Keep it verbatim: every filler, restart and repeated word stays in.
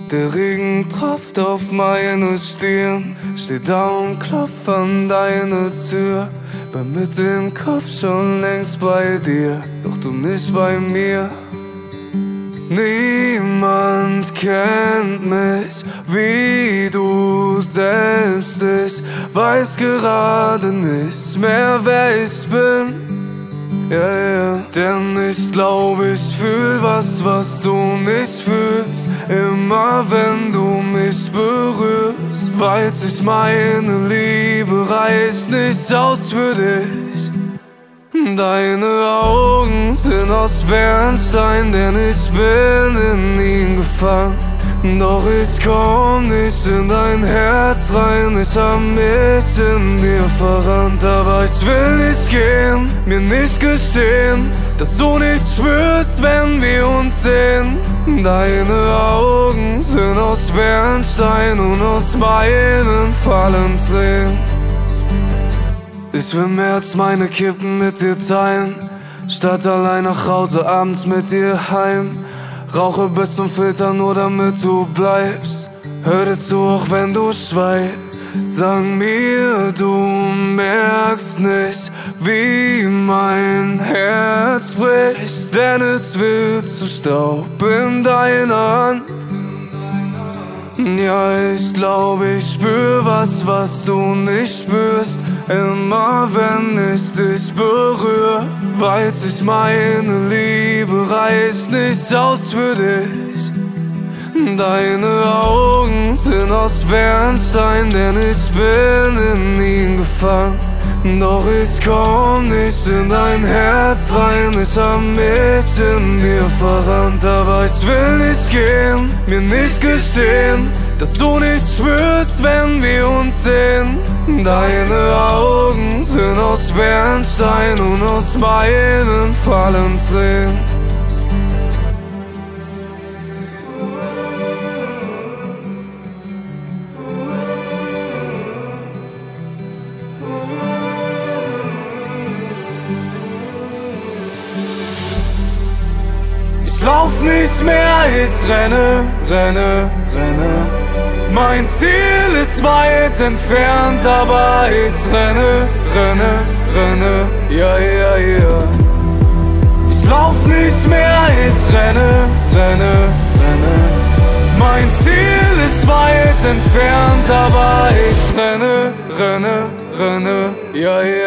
Der Regen tropft auf meine Stirn, steht da und klopft an deine Tür. Bin mit dem Kopf schon längst bei dir, doch du nicht bei mir. Niemand kennt mich wie du selbst. Ich weiß gerade nicht mehr, wer ich bin. Ja, yeah, yeah. Denn ich glaube, ich fühl was, was du nicht fühlst. Immer wenn du mich berührst, weiß ich, meine Liebe reicht nicht aus für dich. Deine Augen sind aus Bernstein, denn ich bin in ihn gefangen. Doch ich komm nicht in dein Herz rein, ich hab mich in dir verrannt. Aber ich will nicht gehen, mir nicht gestehen, dass du nicht spürst, wenn wir uns sehen. Deine Augen sind aus Bernstein und aus meinen fallen Tränen. Ich will mehr als meine Kippen mit dir teilen, statt allein nach Hause abends mit dir heim. Rauche bis zum Filter nur damit du bleibst. Hör dir zu, auch wenn du schweigst. Sag mir, du merkst nicht, wie mein Herz bricht. Denn es wird zu Staub in deiner Hand. Ja, ich glaube, ich spür was, was du nicht spürst. Immer wenn ich dich berühre, weiß ich, meine Liebe reicht nicht aus für dich. Deine Augen sind aus Bernstein, denn ich bin in ihn gefangen. Doch ich komm nicht in dein Herz rein, ich hab mich in dir verrannt. Aber ich will nicht gehen, mir nicht gestehen, dass du nicht spürst, wenn wir uns sehen. Deine Augen sind aus Bernstein und aus meinen fallen Tränen. Ich lauf nicht mehr, ich renne, renne, renne. Mein Ziel ist weit entfernt, aber ich renne, renne, renne, ja, ja, ja. Ich lauf nicht mehr, ich renne, renne, renne. Mein Ziel ist weit entfernt, aber ich renne, renne, renne, ja, ja.